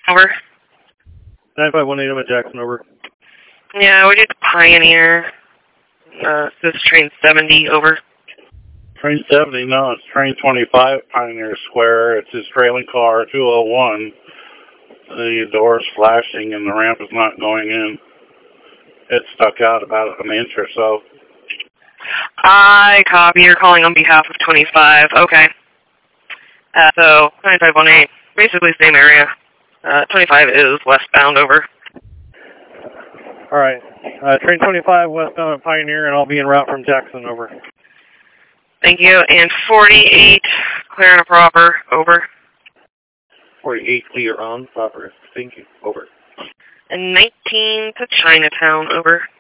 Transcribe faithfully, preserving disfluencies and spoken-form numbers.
Over. nine five one eight, I'm at Jackson, over. Yeah, we did Pioneer. Uh, this is train seventy, over. Train seventy, no, it's train twenty-five, Pioneer Square. It's his trailing car, two oh one. The door's flashing and the ramp is not going in. It's stuck out about an inch or so. I copy. You're calling on behalf of twenty-five. Okay. Uh, so, nine five one eight, basically same area. Uh, twenty-five is westbound, over. All right. Uh, train twenty-five, westbound at Pioneer, and I'll be en route from Jackson, over. Thank you. And forty-eight, clear and a proper, over. forty-eight, clear on, proper. Thank you, over. And nineteen to Chinatown, over.